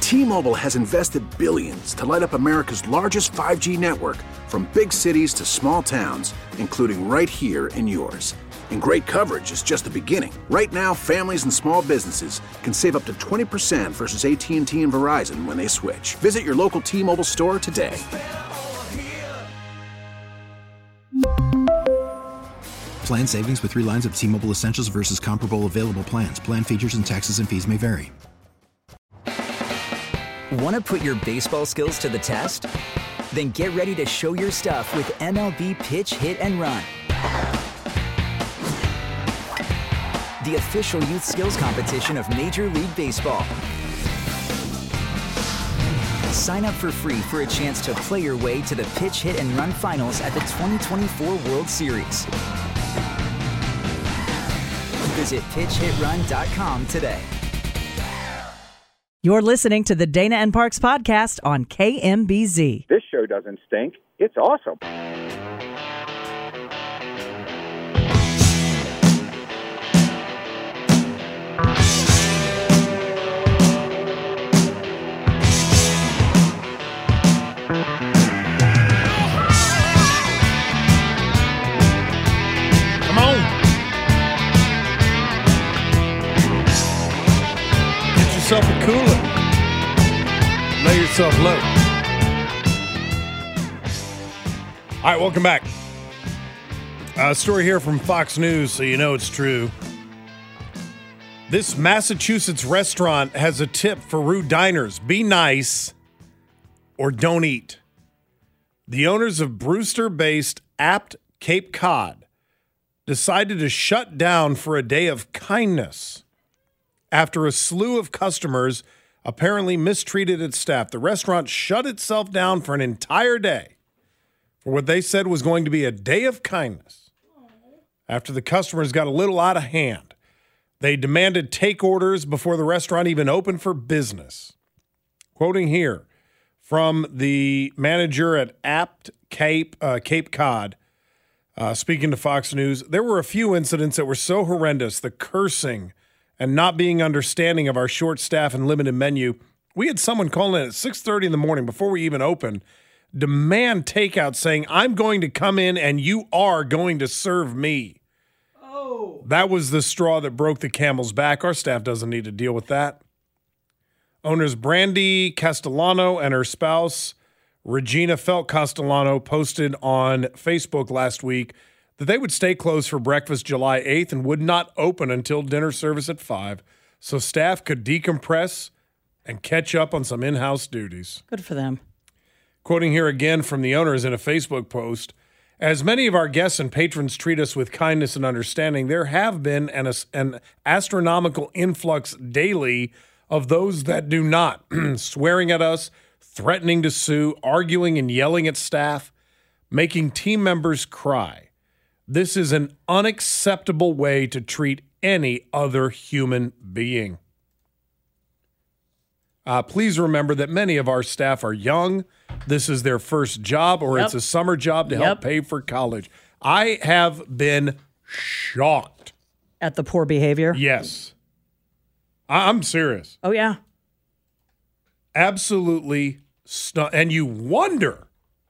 T-Mobile has invested billions to light up America's largest 5G network, from big cities to small towns, including right here in yours. And great coverage is just the beginning. Right now, families and small businesses can save up to 20% versus AT&T and Verizon when they switch. Visit your local T-Mobile store today. Plan savings with 3 lines of T-Mobile Essentials versus comparable available plans. Plan features and taxes and fees may vary. Want to put your baseball skills to the test? Then get ready to show your stuff with MLB Pitch, Hit, and Run. The official youth skills competition of Major League Baseball. Sign up for free for a chance to play your way to the Pitch, Hit, and Run finals at the 2024 World Series. Visit pitchhitrun.com today. You're listening to the Dana and Parks podcast on KMBZ. This show doesn't stink. It's awesome. Yourself a cooler. Lay yourself low. All right, welcome back. Story here from Fox News, so you know it's true. This Massachusetts restaurant has a tip for rude diners. Be nice or don't eat. The owners of Brewster-based Apt Cape Cod decided to shut down for a day of kindness after a slew of customers apparently mistreated its staff. The restaurant shut itself down for an entire day for what they said was going to be a day of kindness after the customers got a little out of hand. They demanded take orders before the restaurant even opened for business. Quoting here from the manager at Apt Cape Cod, speaking to Fox News, there were a few incidents that were so horrendous, the cursing and not being understanding of our short staff and limited menu. We had someone calling in at 6:30 in the morning before we even opened, demand takeout, saying, I'm going to come in and you are going to serve me. Oh. That was the straw that broke the camel's back. Our staff doesn't need to deal with that. Owners Brandy Castellano and her spouse, Regina Felt Castellano, posted on Facebook last week that they would stay closed for breakfast July 8th and would not open until dinner service at 5, so staff could decompress and catch up on some in-house duties. Good for them. Quoting here again from the owners in a Facebook post, as many of our guests and patrons treat us with kindness and understanding, there have been an astronomical influx daily of those that do not, swearing at us, threatening to sue, arguing and yelling at staff, making team members cry. This is an unacceptable way to treat any other human being. Please remember that many of our staff are young. This is their first job, or it's a summer job to help pay for college. I have been shocked. At the poor behavior? Yes. I'm serious. Oh, yeah. Absolutely. And you wonder,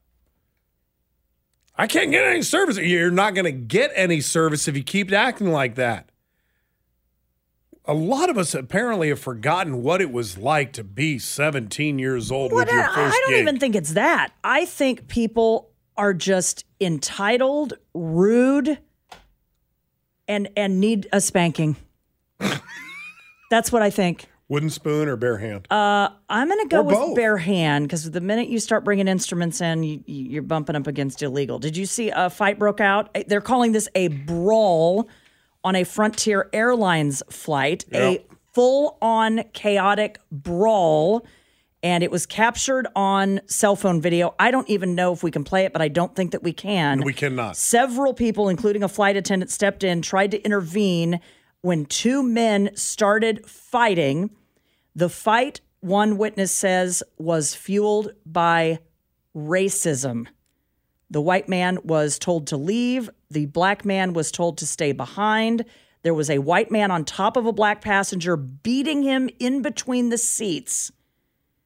I can't get any service. You're not going to get any service if you keep acting like that. A lot of us apparently have forgotten what it was like to be 17 years old with your first I don't gig. even think it's that. I think people are just entitled, rude, and need a spanking. That's what I think. Wooden spoon or bare hand? I'm going to go with both. bare hand, because the minute you start bringing instruments in, you're bumping up against illegal. Did you see a fight broke out? They're calling this a brawl on a Frontier Airlines flight, a full-on chaotic brawl, and it was captured on cell phone video. I don't even know if we can play it, but I don't think that we can. We cannot. Several people, including a flight attendant, stepped in, tried to intervene when two men started fighting. The fight, one witness says, was fueled by racism. The white man was told to leave. The black man was told to stay behind. There was a white man on top of a black passenger beating him in between the seats.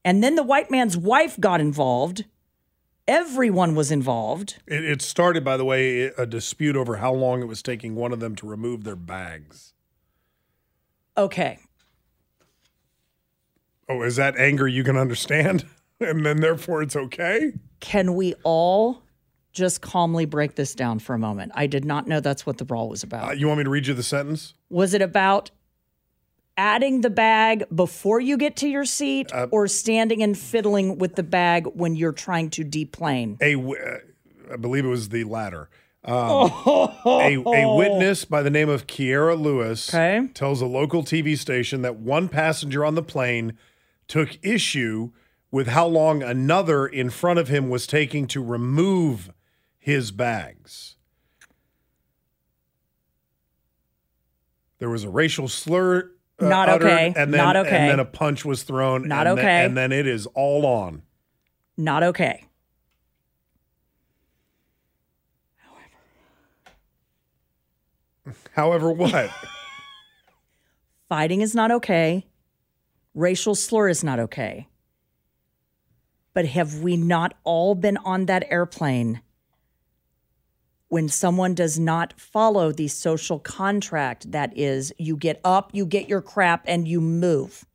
And then the white man's wife got involved. Everyone was involved. It started, by the way, a dispute over how long it was taking one of them to remove their bags. Okay. Oh, is that anger you can understand? And then therefore it's okay? Can we all just calmly break this down for a moment? I did not know that's what the brawl was about. You want me to read you the sentence? Was it about adding the bag before you get to your seat or standing and fiddling with the bag when you're trying to deplane? I believe it was the latter. A witness by the name of Kiera Lewis tells a local TV station that one passenger on the plane took issue with how long another in front of him was taking to remove his bags. There was a racial slur not uttered, okay. and then, not okay. And then a punch was thrown. Not and okay. And then it is all on. Not okay. However, what? Fighting is not okay. Racial slur is not okay. But have we not all been on that airplane when someone does not follow the social contract that is you get up, you get your crap, and you move?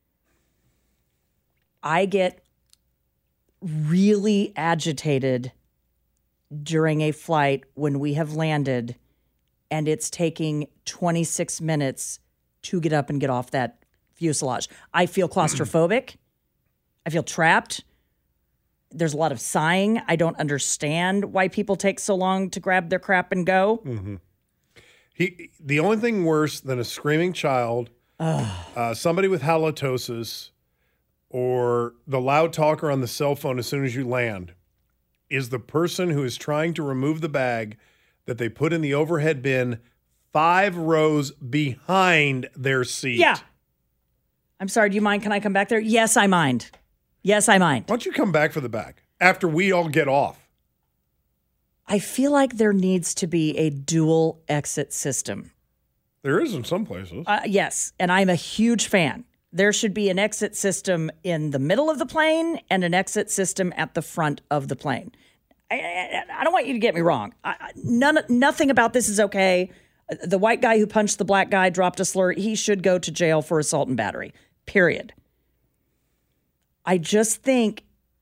I get really agitated during a flight when we have landed and it's taking 26 minutes to get up and get off that fuselage. I feel claustrophobic. I feel trapped. There's a lot of sighing. I don't understand why people take so long to grab their crap and go. Mm-hmm. The only thing worse than a screaming child, somebody with halitosis, or the loud talker on the cell phone as soon as you land, is the person who is trying to remove the bag that they put in the overhead bin 5 rows behind their seat. Yeah. I'm sorry, do you mind? Can I come back there? Yes, I mind. Yes, I mind. Why don't you come back for the bag after we all get off? I feel like there needs to be a dual exit system. There is in some places. Yes, and I'm a huge fan. There should be an exit system in the middle of the plane and an exit system at the front of the plane. I don't want you to get me wrong. Nothing about this is okay. The white guy who punched the black guy, dropped a slur, he should go to jail for assault and battery, period. I just think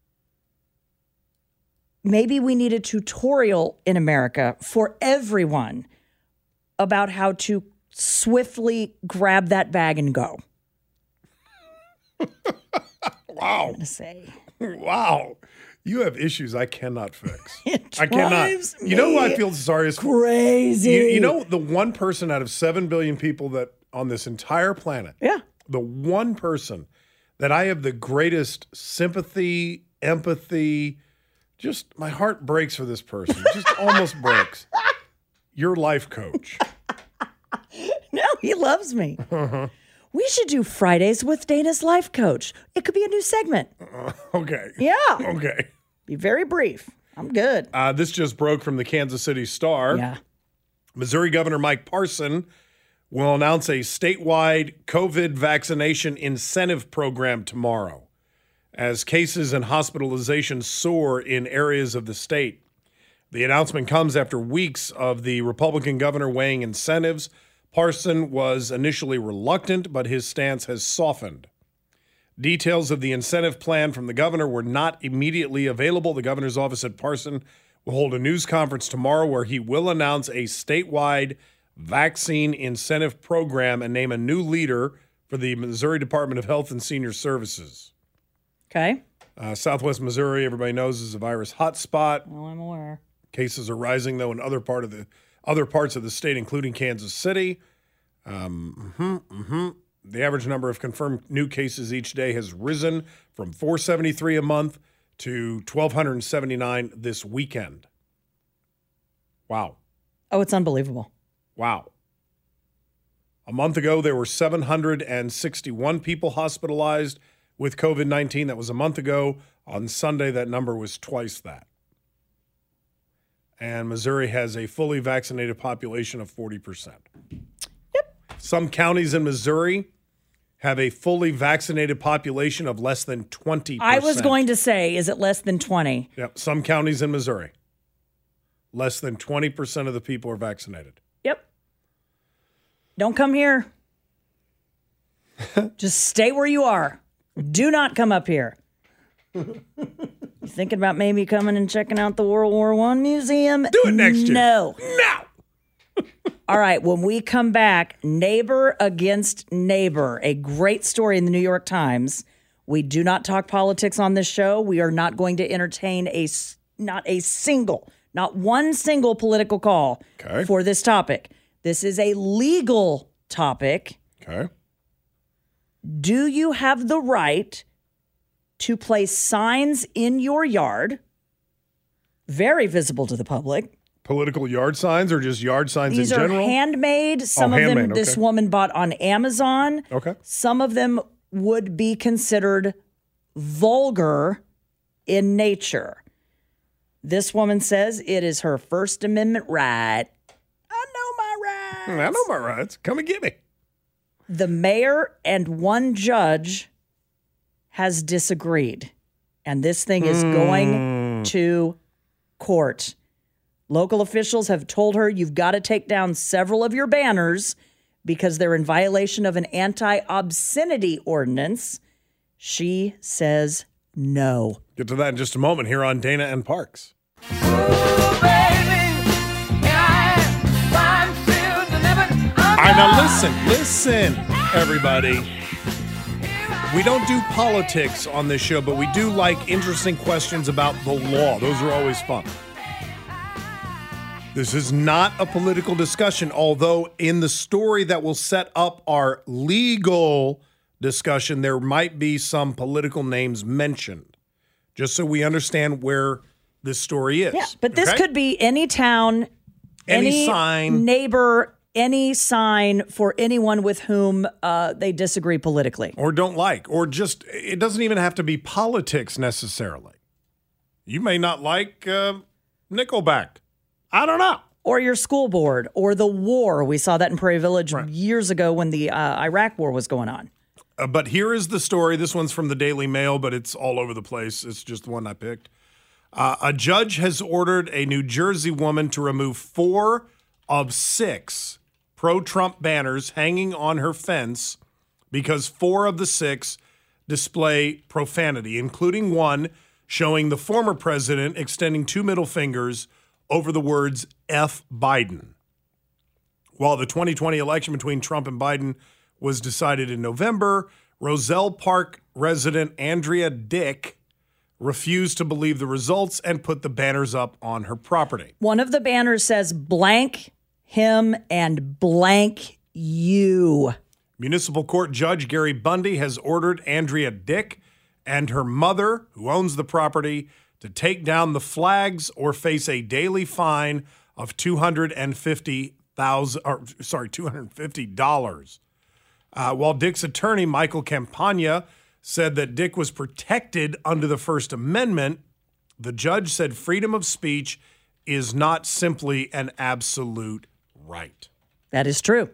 maybe we need a tutorial in America for everyone about how to swiftly grab that bag and go. Wow. I'm gonna say. Wow. You have issues I cannot fix. I cannot. You know who I feel sorry for? Crazy. You know the one person out of 7 billion people that on this entire planet. Yeah. The one person that I have the greatest sympathy, empathy, just my heart breaks for this person. Just almost breaks. Your life coach. No, he loves me. We should do Fridays with Dana's life coach. It could be a new segment. Okay. Yeah. Okay. Be very brief. I'm good. This just broke from the Kansas City Star. Yeah. Missouri Governor Mike Parson will announce a statewide COVID vaccination incentive program tomorrow as cases and hospitalizations soar in areas of the state. The announcement comes after weeks of the Republican governor weighing incentives. Parson was initially reluctant, but his stance has softened. Details of the incentive plan from the governor were not immediately available. The governor's office said Parson will hold a news conference tomorrow where he will announce a statewide vaccine incentive program and name a new leader for the Missouri Department of Health and Senior Services. Okay. Southwest Missouri, everybody knows, is a virus hotspot. Well, I'm aware. Cases are rising, though, in other parts of the state, including Kansas City. The average number of confirmed new cases each day has risen from 473 a month to 1,279 this weekend. Wow. Oh, it's unbelievable. Wow. A month ago, there were 761 people hospitalized with COVID-19. That was a month ago. On Sunday, that number was twice that. And Missouri has a fully vaccinated population of 40%. Yep. Some counties in Missouri have a fully vaccinated population of less than 20%. I was going to say, is it less than 20? Yep. Some counties in Missouri, less than 20% of the people are vaccinated. Yep. Don't come here. Just stay where you are. Do not come up here. You thinking about maybe coming and checking out the World War I Museum? Do it next year. No. No. All right, when we come back, neighbor against neighbor, a great story in the New York Times. We do not talk politics on this show. We are not going to entertain not one single political call for this topic. This is a legal topic. Okay. Do you have the right to place signs in your yard, very visible to the public? Political yard signs or just yard signs These in general? These are handmade. Some of them this woman bought on Amazon. Okay. Some of them would be considered vulgar in nature. This woman says it is her First Amendment right. I know my rights. I know my rights. Come and get me. The mayor and one judge has disagreed, and this thing is going to court. Local officials have told her you've got to take down several of your banners because they're in violation of an anti-obscenity ordinance. She says no. Get to that in just a moment here on Dana and Parks. Ooh, baby, All right, now listen, everybody. We don't do politics on this show, but we do like interesting questions about the law. Those are always fun. This is not a political discussion, although in the story that will set up our legal discussion, there might be some political names mentioned, just so we understand where this story is. Yeah, but this could be any town, any sign, neighbor, any sign for anyone with whom they disagree politically. Or don't like, or just, it doesn't even have to be politics necessarily. You may not like Nickelback. I don't know. Or your school board, or the war. We saw that in Prairie Village years ago when the Iraq war was going on. But here is the story. This one's from the Daily Mail, but it's all over the place. It's just the one I picked. A judge has ordered a New Jersey woman to remove 4 of 6 pro-Trump banners hanging on her fence because 4 of the 6 display profanity, including one showing the former president extending 2 middle fingers over the words F. Biden. While the 2020 election between Trump and Biden was decided in November, Roselle Park resident Andrea Dick refused to believe the results and put the banners up on her property. One of the banners says blank him and blank you. Municipal Court Judge Gary Bundy has ordered Andrea Dick and her mother, who owns the property, to take down the flags or face a daily fine of $250. While Dick's attorney, Michael Campagna, said that Dick was protected under the First Amendment, the judge said freedom of speech is not simply an absolute right. That is true.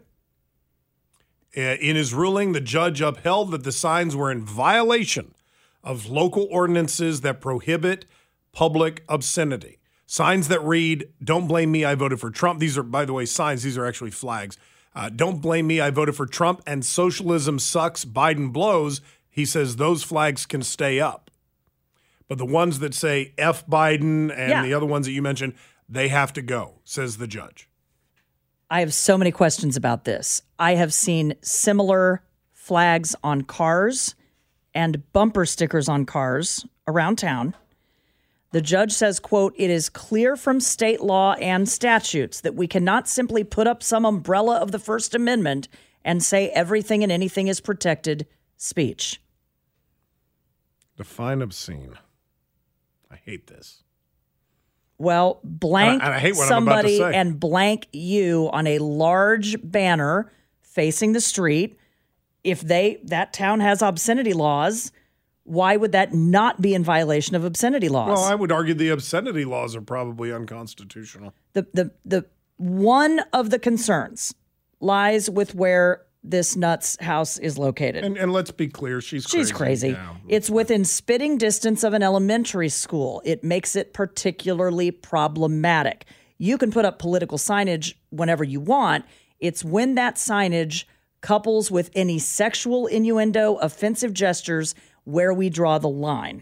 In his ruling, the judge upheld that the signs were in violation of local ordinances that prohibit public obscenity. Signs that read, "Don't blame me, I voted for Trump." These are, by the way, signs. These are actually flags. "Don't blame me, I voted for Trump," and "Socialism sucks, Biden blows." He says those flags can stay up. But the ones that say F Biden and the other ones that you mentioned, they have to go, says the judge. I have so many questions about this. I have seen similar flags on cars and bumper stickers on cars around town. The judge says, quote, "It is clear from state law and statutes that we cannot simply put up some umbrella of the First Amendment and say everything and anything is protected speech." Define obscene. I hate this. Well, blank and I hate what I'm about to somebody say. and blank you on a large banner facing the street. If that town has obscenity laws, why would that not be in violation of obscenity laws? Well, I would argue the obscenity laws are probably unconstitutional. The one of the concerns lies with where this nut's house is located. And let's be clear, she's crazy. Yeah. It's within spitting distance of an elementary school. It makes it particularly problematic. You can put up political signage whenever you want. It's when that signage couples with any sexual innuendo, offensive gestures, where we draw the line.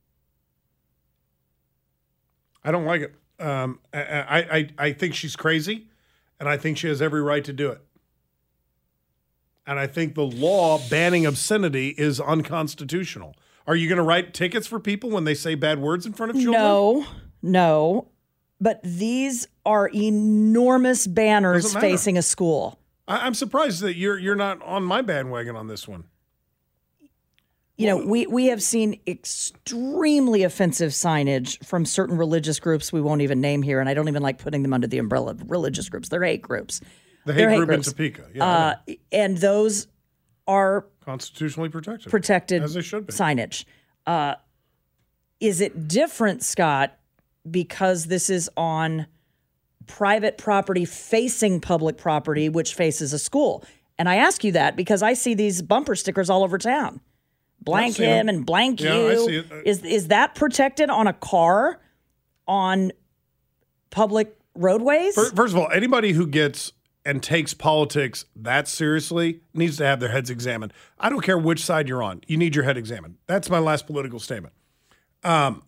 I don't like it. I think she's crazy, and I think she has every right to do it. And I think the law banning obscenity is unconstitutional. Are you going to write tickets for people when they say bad words in front of children? No. But these are enormous banners facing a school. I'm surprised that you're not on my bandwagon on this one. You know, we have seen extremely offensive signage from certain religious groups we won't even name here, and I don't even like putting them under the umbrella of religious groups. They're hate groups. The hate group in Topeka. Yeah, and those are constitutionally protected. As they should be. Signage. Is it different, Scott, because this is on private property facing public property, which faces a school? And I ask you that because I see these bumper stickers all over town. Blank him and blank you. I see it. Is that protected on a car on public roadways? First of all, anybody who gets and takes politics that seriously needs to have their heads examined. I don't care which side you're on. You need your head examined. That's my last political statement. The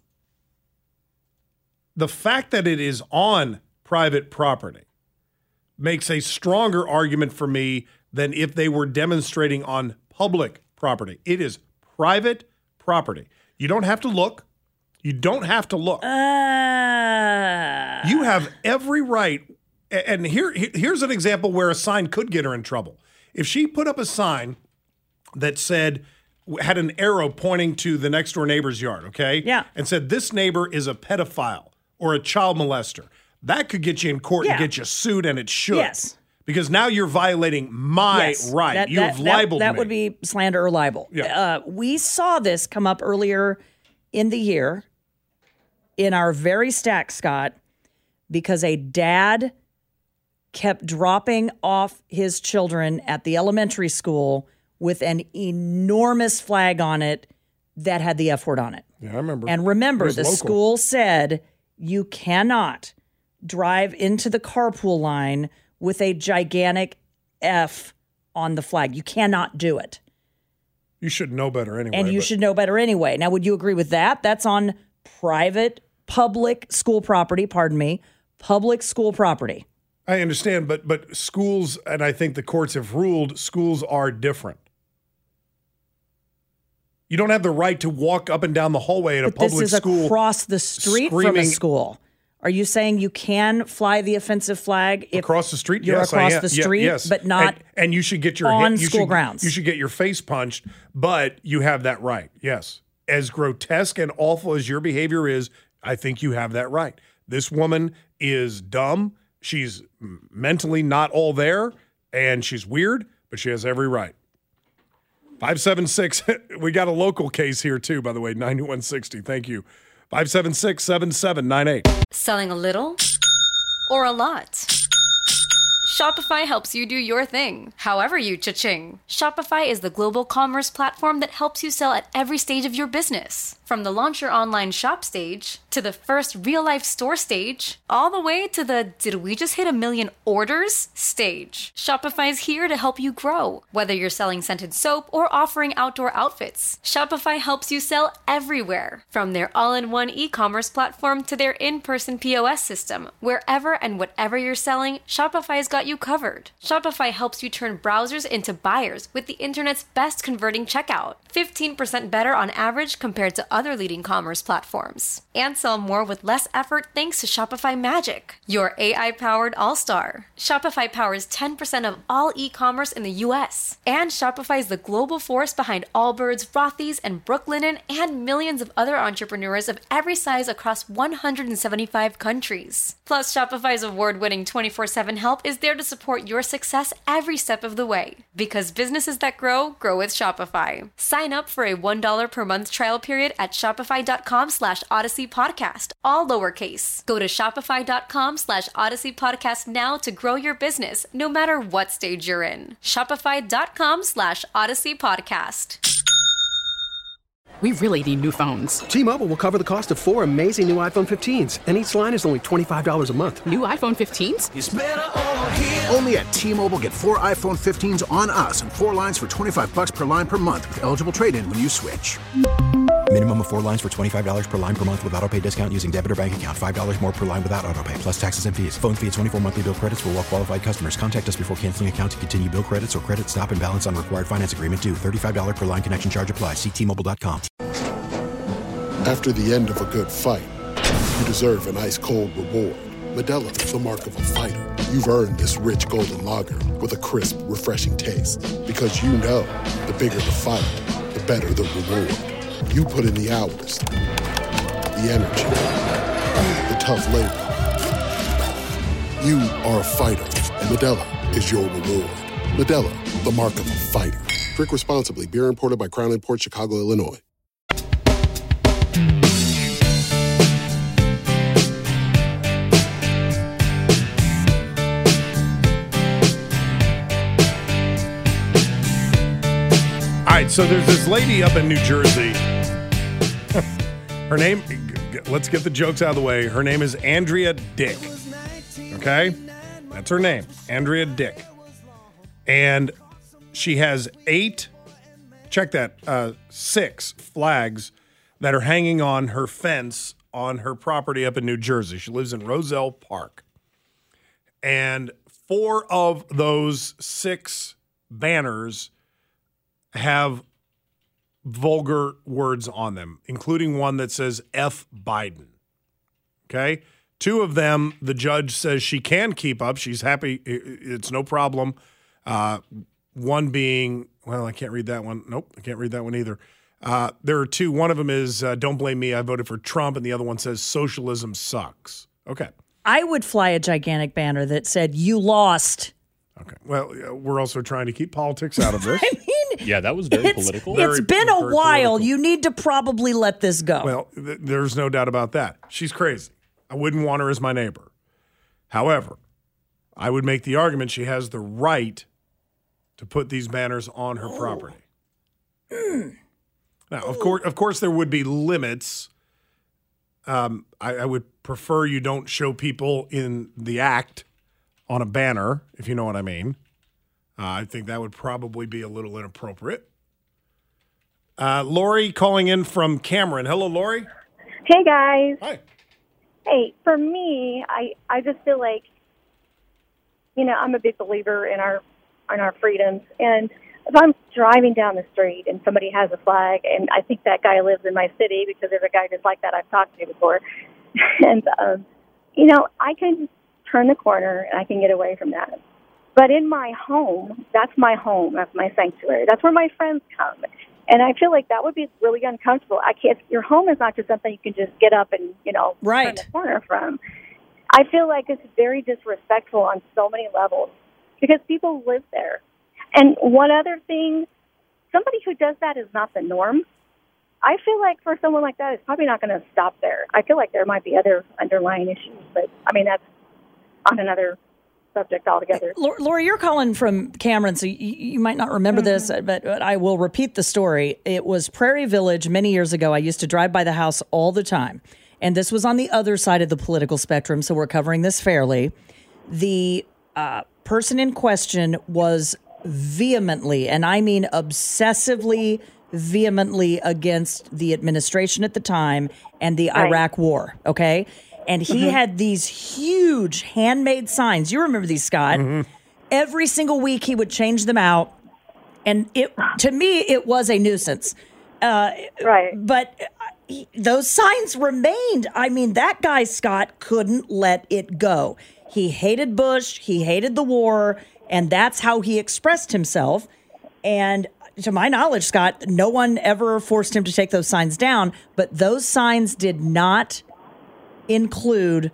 fact that it is on private property makes a stronger argument for me than if they were demonstrating on public property. It is private property. You don't have to look. You don't have to look. You have every right. And here's an example where a sign could get her in trouble. If she put up a sign that had an arrow pointing to the next door neighbor's yard, okay? Yeah. And said, this neighbor is a pedophile or a child molester, that could get you in court and get you sued, and it should. Yes. Because now you're violating my right. You've libeled me. That would be slander or libel. Yeah. We saw this come up earlier in the year in our very stack, Scott, because a dad kept dropping off his children at the elementary school with an enormous flag on it that had the F word on it. Yeah, I remember. And remember, the local. school said you cannot drive into the carpool line with a gigantic F on the flag. You cannot do it. You should know better anyway. And you should know better anyway. Now, would you agree with that? That's on public school property, public school property. I understand, but schools, and I think the courts have ruled, schools are different. You don't have the right to walk up and down the hallway at a public school. This is across the street from a school. Are you saying you can fly the offensive flag if across the street? You're yes, across I am. the street, yes. but not and you should get your on school grounds. You should get your face punched, but you have that right. Yes, as grotesque and awful as your behavior is, I think you have that right. This woman is dumb. She's mentally not all there, and she's weird, but she has every right. 576. We got a local case here too, by the way. 9160. Thank you. 576-7798. Selling a little or a lot? Shopify helps you do your thing, however you cha-ching. Shopify is the global commerce platform that helps you sell at every stage of your business. From the launch your online shop stage, to the first real-life store stage, all the way to the did we just hit 1 million orders stage. Shopify's here to help you grow. Whether you're selling scented soap or offering outdoor outfits, Shopify helps you sell everywhere. From their all-in-one e-commerce platform to their in-person POS system, wherever and whatever you're selling, Shopify's got you covered. Shopify helps you turn browsers into buyers with the internet's best converting checkout. 15% better on average compared to other leading commerce platforms. And sell more with less effort thanks to Shopify Magic, your AI-powered all-star. Shopify powers 10% of all e-commerce in the U.S. And Shopify is the global force behind Allbirds, Rothy's, and Brooklinen, and millions of other entrepreneurs of every size across 175 countries. Plus, Shopify's award-winning 24/7 help is there to support your success every step of the way. Because businesses that grow, grow with Shopify. Sign up for a $1 per month trial period at shopify.com/Odyssey Podcast, all lowercase. Go to shopify.com/Odyssey Podcast now to grow your business, no matter what stage you're in. Shopify.com/Odyssey Podcast. We really need new phones. T-Mobile will cover the cost of 4 amazing new iPhone 15s, and each line is only $25 a month. New iPhone 15s? It's better over here. Only at T-Mobile, get 4 iPhone 15s on us and 4 lines for $25 per line per month with eligible trade-in when you switch. Minimum of 4 lines for $25 per line per month with autopay discount using debit or bank account. $5 more per line without autopay, plus taxes and fees. Phone fee at 24 monthly bill credits for well-qualified customers. Contact us before canceling account to continue bill credits or credit stop and balance on required finance agreement due. $35 per line connection charge applies. See T-Mobile.com. After the end of a good fight, you deserve an ice-cold reward. Modelo is the mark of a fighter. You've earned this rich golden lager with a crisp, refreshing taste. Because you know, the bigger the fight, the better the reward. You put in the hours, the energy, the tough labor. You are a fighter, and Modelo is your reward. Modelo, the mark of a fighter. Drink responsibly. Beer imported by Crown Imports, Chicago, Illinois. All right, so there's this lady up in New Jersey. Her name, let's get the jokes out of the way. Her name is Andrea Dick. Okay? That's her name, Andrea Dick. And she has 6 flags that are hanging on her fence on her property up in New Jersey. She lives in Roselle Park. And 4 of those 6 banners have vulgar words on them, including one that says F Biden. Okay? 2 of them, the judge says she can keep up. She's happy. It's no problem. One being, well, I can't read that one. Nope, I can't read that one either. There are 2. One of them is don't blame me, I voted for Trump. And the other one says socialism sucks. Okay. I would fly a gigantic banner that said, you lost. Okay. Well, we're also trying to keep politics out of this. I mean, yeah, that was very political. It's been a while. Political. You need to probably let this go. Well, there's no doubt about that. She's crazy. I wouldn't want her as my neighbor. However, I would make the argument she has the right to put these banners on her property. Now, of course, there would be limits. I would prefer you don't show people in the act on a banner, if you know what I mean. I think that would probably be a little inappropriate. Lori calling in from Cameron. Hello, Lori. Hey, guys. Hi. Hey, for me, I just feel like, I'm a big believer in our freedoms. And if I'm driving down the street and somebody has a flag, and I think that guy lives in my city because there's a guy just like that I've talked to before, and, I can turn the corner and I can get away from that. But in my home, that's my sanctuary. That's where my friends come. And I feel like that would be really uncomfortable. Your home is not just something you can just get up and, right. turn the corner from. I feel like it's very disrespectful on so many levels because people live there. And one other thing, somebody who does that is not the norm. I feel like for someone like that, it's probably not going to stop there. I feel like there might be other underlying issues, but that's on another subject altogether. Lori, you're calling from Cameron, so you might not remember this, but I will repeat the story. It was Prairie Village many years ago. I used to drive by the house all the time, and this was on the other side of the political spectrum, so we're covering this fairly. The person in question was vehemently, and I mean obsessively, vehemently against the administration at the time and the Iraq War, okay? And he had these huge handmade signs. You remember these, Scott. Every single week he would change them out. And to me, it was a nuisance. Right. But those signs remained. I mean, that guy, Scott, couldn't let it go. He hated Bush. He hated the war. And that's how he expressed himself. And to my knowledge, Scott, no one ever forced him to take those signs down. But those signs did not include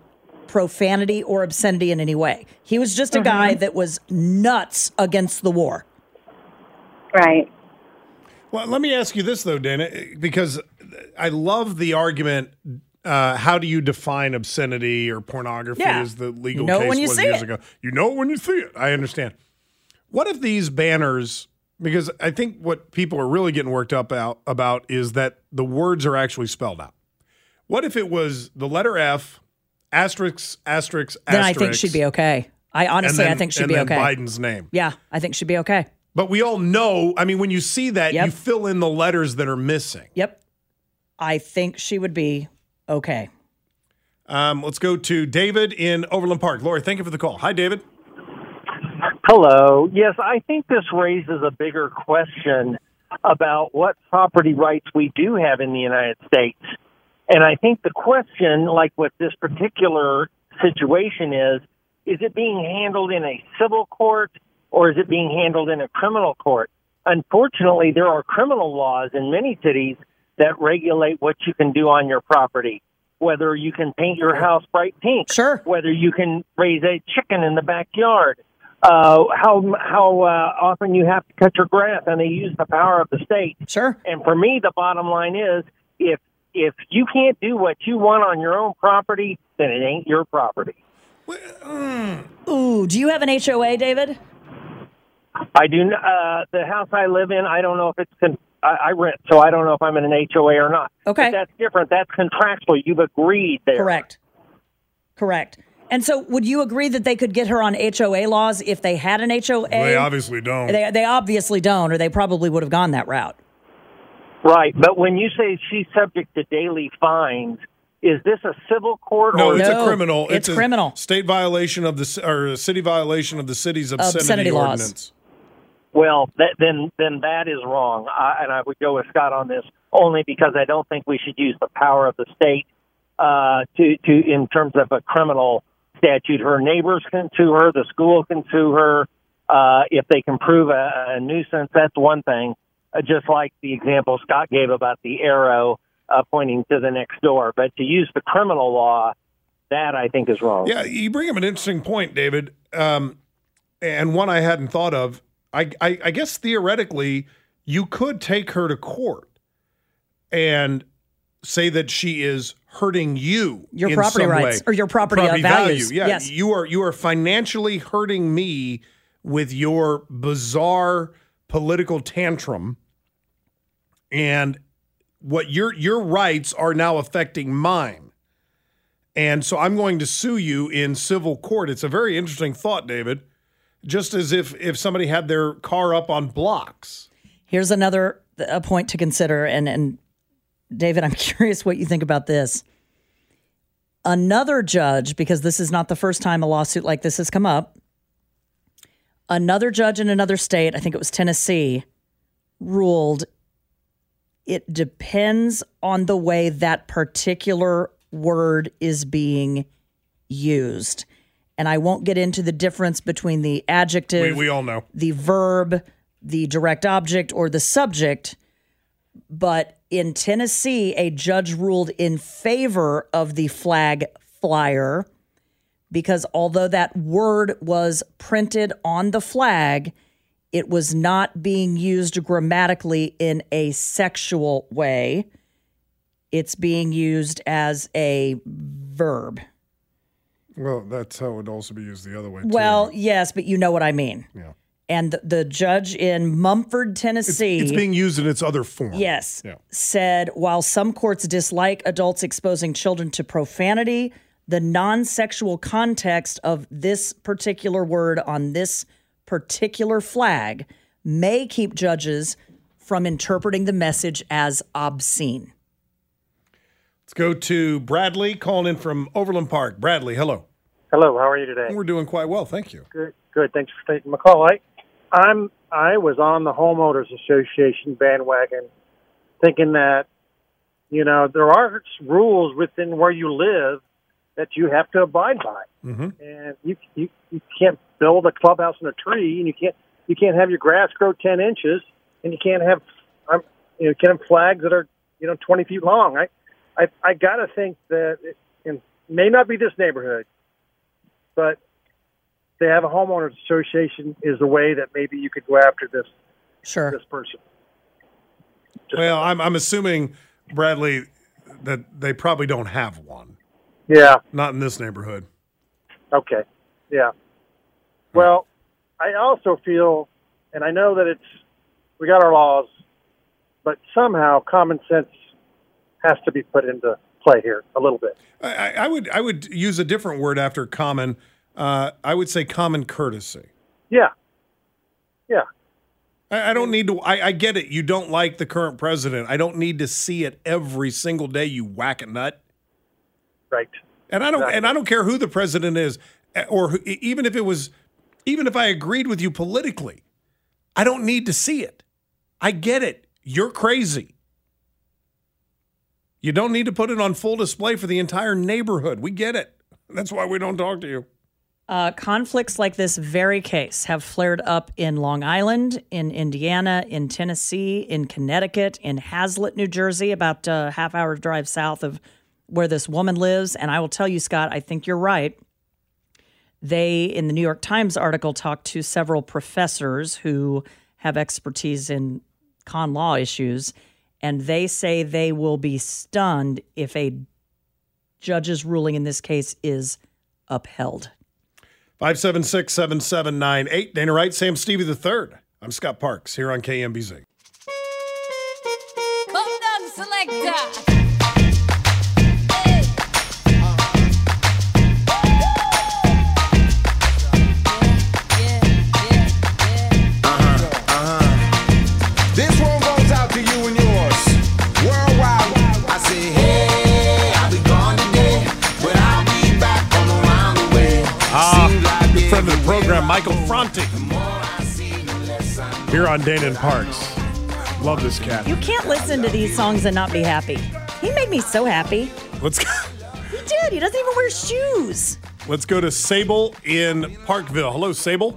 profanity or obscenity in any way. He was just a guy that was nuts against the war. Right. Well, let me ask you this, though, Dana, because I love the argument, how do you define obscenity or pornography as the legal case was years ago. You know it when you see it. I understand. What if these banners, because I think what people are really getting worked up about is that the words are actually spelled out. What if it was the letter F, asterisk, asterisk, asterisk. Then I think she'd be okay. I think she'd be okay. Biden's name. Yeah, I think she'd be okay. But we all know, I mean, when you see that, you fill in the letters that are missing. Yep. I think she would be okay. Let's go to David in Overland Park. Lori, thank you for the call. Hi, David. Hello. Yes, I think this raises a bigger question about what property rights we do have in the United States. And I think the question, like with this particular situation is it being handled in a civil court or is it being handled in a criminal court? Unfortunately, there are criminal laws in many cities that regulate what you can do on your property, whether you can paint your house bright pink, whether you can raise a chicken in the backyard, how often you have to cut your grass, and they use the power of the state. Sure. And for me, the bottom line is, if you can't do what you want on your own property, then it ain't your property. Ooh, do you have an HOA, David? I do. The house I live in, I don't know if it's I rent, so I don't know if I'm in an HOA or not. Okay. But that's different. That's contractual. You've agreed there. Correct. And so would you agree that they could get her on HOA laws if they had an HOA? Well, they obviously don't. They obviously don't, or they probably would have gone that route. Right. But when you say she's subject to daily fines, is this a civil court? No, or it's a criminal. It's criminal. State violation of or a city violation of the city's obscenity ordinance. Well, then that is wrong, and I would go with Scott on this only because I don't think we should use the power of the state to in terms of a criminal statute. Her neighbors can sue her, the school can sue her if they can prove a nuisance. That's one thing. Just like the example Scott gave about the arrow pointing to the next door, but to use the criminal law, that I think is wrong. Yeah, you bring up an interesting point, David, and one I hadn't thought of. I guess theoretically, you could take her to court and say that she is hurting you, your in property some rights way. or your property values. Yeah, yes. you are financially hurting me with your bizarre political tantrum, and what your rights are now affecting mine. And so I'm going to sue you in civil court. It's a very interesting thought, David. Just as if somebody had their car up on blocks. Here's another point to consider, and David, I'm curious what you think about this. Another judge, because this is not the first time a lawsuit like this has come up, another judge in another state, I think it was Tennessee, ruled it depends on the way that particular word is being used. And I won't get into the difference between the adjective, we all know, the verb, the direct object, or the subject. But in Tennessee, a judge ruled in favor of the flag flyer because although that word was printed on the flag, it was not being used grammatically in a sexual way. It's being used as a verb. Well, that's how it would also be used the other way, too. Well, yes, but you know what I mean. Yeah. And the judge in Mumford, Tennessee... It's being used in its other form. Yes. Yeah. Said, while some courts dislike adults exposing children to profanity, the non-sexual context of this particular word on this particular flag may keep judges from interpreting the message as obscene. Let's go to Bradley calling in from Overland Park. Bradley, hello. Hello, how are you today? We're doing quite well, thank you. Good. Thanks for taking my call. I was on the Homeowners Association bandwagon thinking that, there are rules within where you live that you have to abide by. Mm-hmm. And you can't build a clubhouse in a tree, and you can't have your grass grow 10 inches, and you can't have flags that are 20 feet long. I got to think that it may not be this neighborhood, but they have a homeowners association is a way that maybe you could go after this person. Well, I'm assuming, Bradley, that they probably don't have one. Yeah. Not in this neighborhood. Okay. Yeah. Well, I also feel, and I know that we got our laws, but somehow common sense has to be put into play here a little bit. I would use a different word after common. I would say common courtesy. Yeah. Yeah. I don't need to. I get it. You don't like the current president. I don't need to see it every single day. You whack a nut. Right. And I don't. Exactly. And I don't care who the president is, or even if I agreed with you politically, I don't need to see it. I get it. You're crazy. You don't need to put it on full display for the entire neighborhood. We get it. That's why we don't talk to you. Conflicts like this very case have flared up in Long Island, in Indiana, in Tennessee, in Connecticut, in Hazlet, New Jersey, about a half-hour drive south of where this woman lives. And I will tell you, Scott, I think you're right. They, in the New York Times article, talked to several professors who have expertise in con law issues, and they say they will be stunned if a judge's ruling in this case is upheld. 576-7798. Dana Wright, Sam Stevie III. I'm Scott Parks here on KMBZ. Come down, selector. This one goes out to you and yours. Worldwide, I say, hey, I'll be gone today, but I'll be back on around the way. Friend of the program, Michael Franti. Here on Dana and Parks. Love this cat. You can't listen to these songs and not be happy. He made me so happy. Let's go. He did. He doesn't even wear shoes. Let's go to Sable in Parkville. Hello, Sable.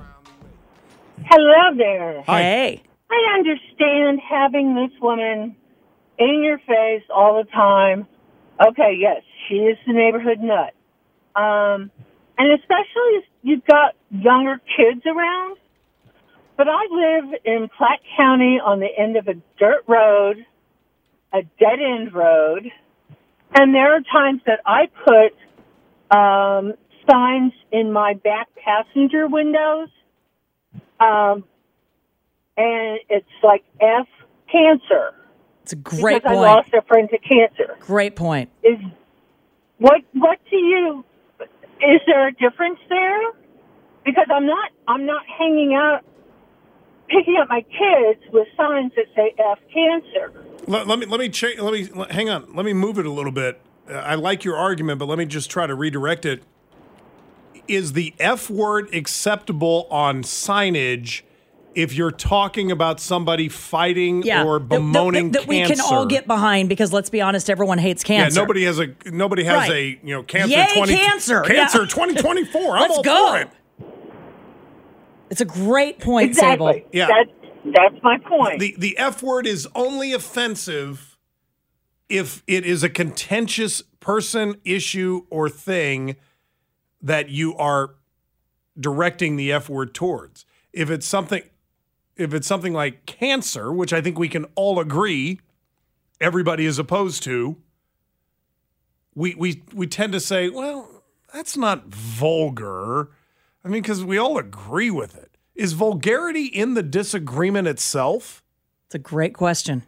Hello there. Hi. Hey. I understand having this woman in your face all the time. Okay, yes, she is the neighborhood nut. And especially if you've got younger kids around. But I live in Platte County on the end of a dirt road, a dead-end road, and there are times that I put signs in my back passenger windows, and it's like F cancer. It's a great because point. I lost a friend to cancer. Great point. What do you? Is there a difference there? Because I'm not hanging out, picking up my kids with signs that say F cancer. Let me hang on. Let me move it a little bit. I like your argument, but let me just try to redirect it. Is the F word acceptable on signage if you're talking about somebody fighting or bemoaning that cancer? we can all get behind, because let's be honest, everyone hates cancer. Yeah, nobody has Right. a cancer. Yay, cancer! Cancer Yeah. 2024. I'm Let's all go. for it. It's a great point, Exactly. Sable. Yeah. That's my point. The F word is only offensive if it is a contentious person, issue, or thing that you are directing the F word towards. If it's something like cancer, which I think we can all agree everybody is opposed to, we tend to say, well, that's not vulgar. I mean, because we all agree with it. Is vulgarity in the disagreement itself? It's a great question.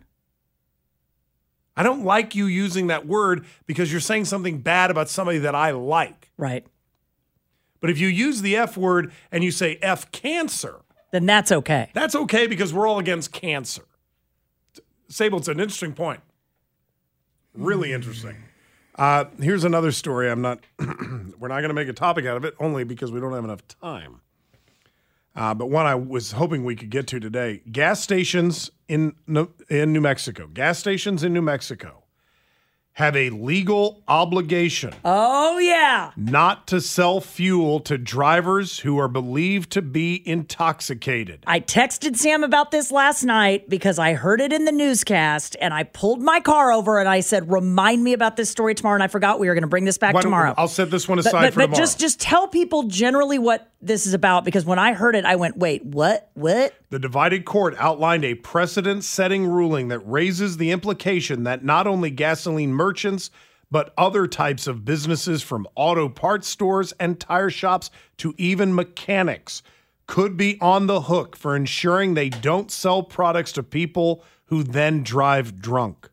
I don't like you using that word because you're saying something bad about somebody that I like. Right. But if you use the F word and you say F cancer, then that's okay. That's okay because we're all against cancer. Sable, it's an interesting point. Really interesting. Here's another story. We're not going to make a topic out of it, only because we don't have enough time. But one I was hoping we could get to today. Gas stations in New Mexico. Gas stations in New Mexico have a legal obligation Oh, yeah. not to sell fuel to drivers who are believed to be intoxicated. I texted Sam about this last night because I heard it in the newscast, and I pulled my car over and I said, remind me about this story tomorrow, and I forgot we were going to bring this back tomorrow. I'll set this one aside for but tomorrow. just tell people generally what this is about, because when I heard it, I went, wait, what? The divided court outlined a precedent-setting ruling that raises the implication that not only gasoline merchants, but other types of businesses from auto parts stores and tire shops to even mechanics could be on the hook for ensuring they don't sell products to people who then drive drunk.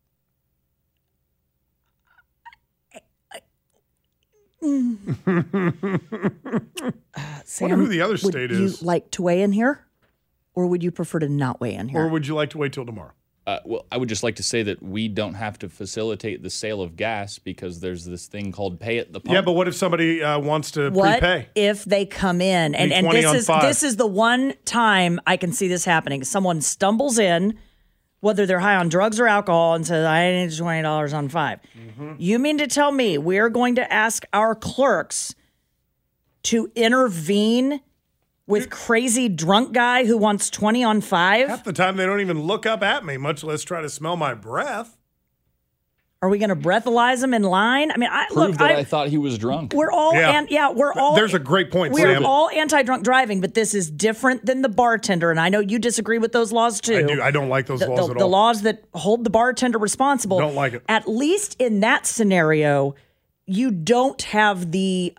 Sam, Wonder who the other state is. Would you like to weigh in here? Or would you prefer to not weigh in here? Or would you like to wait till tomorrow? Well, I would just like to say that we don't have to facilitate the sale of gas because there's this thing called pay at the pump. Yeah, but what if somebody wants to What prepay? if they come in and 20 on 5. this is the one time I can see this happening. Someone stumbles in, whether they're high on drugs or alcohol, and says, I need $20 on 5. Mm-hmm. You mean to tell me we're going to ask our clerks to intervene with crazy drunk guy who wants 20 on 5? Half the time they don't even look up at me, much less try to smell my breath. Are we going to breathalyze him in line? I mean, I thought he was drunk. We're all we're all. There's a great point, We're Sam. all anti-drunk driving, but this is different than the bartender, and I know you disagree with those laws too. I do. I don't like those laws at all. The laws that hold the bartender responsible. Don't like it. At least in that scenario, you don't have the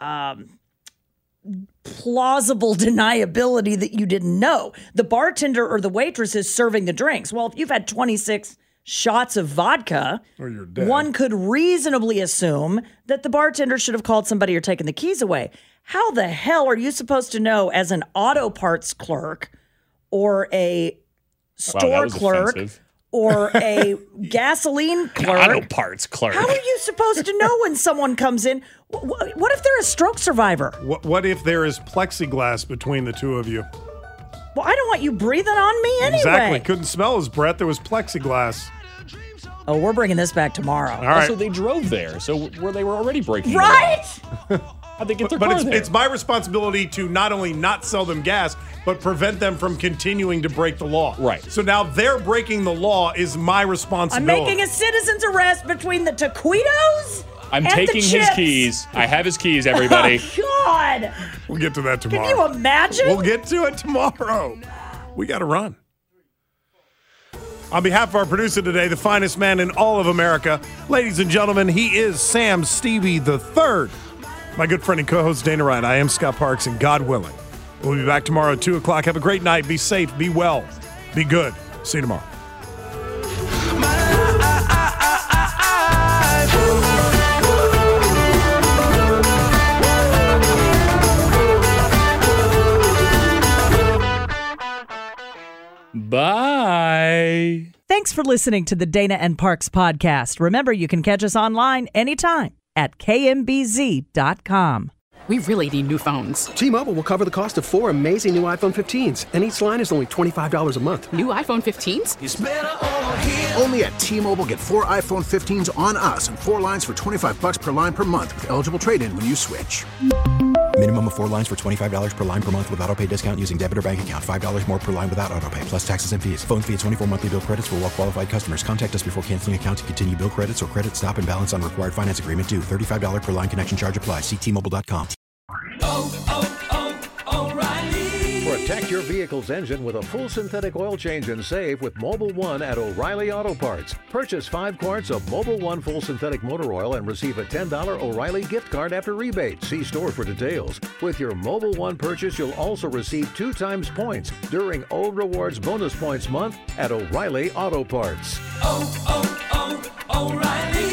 plausible deniability that you didn't know. The bartender or the waitress is serving the drinks. Well, if you've had 26 shots of vodka, or you're dead, one could reasonably assume that the bartender should have called somebody or taken the keys away. How the hell are you supposed to know as an auto parts clerk or a store clerk offensive. or a gasoline clerk? Auto parts clerk. How are you supposed to know when someone comes in? What if they're a stroke survivor? What if there is plexiglass between the two of you? Well, I don't want you breathing on me anyway. Exactly. Couldn't smell his breath. There was plexiglass. Oh, we're bringing this back tomorrow. All right. Also, they drove there, so they were already breaking right? the law. How'd they get their But car there? it's my responsibility to not only not sell them gas, but prevent them from continuing to break the law. Right. So now they're breaking the law is my I'm responsibility. making a citizen's arrest between the taquitos I'm and taking the his chips. keys. I have his keys, everybody. Oh, God. We'll get to that tomorrow. Can you imagine? We'll get to it tomorrow. We got to run. On behalf of our producer today, the finest man in all of America, ladies and gentlemen, he is Sam Stevie III. My good friend and co-host Dana Wright. I am Scott Parks, and God willing, we'll be back tomorrow at 2 o'clock. Have a great night. Be safe. Be well. Be good. See you tomorrow. Bye. Thanks for listening to the Dana and Parks podcast. Remember, you can catch us online anytime at kmbz.com. We really need new phones. T-Mobile will cover the cost of 4 amazing new iPhone 15s, and each line is only $25 a month. New iPhone 15s? Only at T-Mobile, get 4 iPhone 15s on us and 4 lines for $25 per line per month with eligible trade-in when you switch. Minimum of 4 lines for $25 per line per month with autopay discount using debit or bank account. $5 more per line without autopay, plus taxes and fees. Phone fee at 24 monthly bill credits for well-qualified customers. Contact us before canceling account to continue bill credits or credit stop and balance on required finance agreement due. $35 per line connection charge applies. See T-Mobile.com. Protect your vehicle's engine with a full synthetic oil change and save with Mobil 1 at O'Reilly Auto Parts. Purchase 5 quarts of Mobil 1 full synthetic motor oil and receive a $10 O'Reilly gift card after rebate. See store for details. With your Mobil 1 purchase, you'll also receive 2 times points during O Rewards Bonus Points Month at O'Reilly Auto Parts. O'Reilly.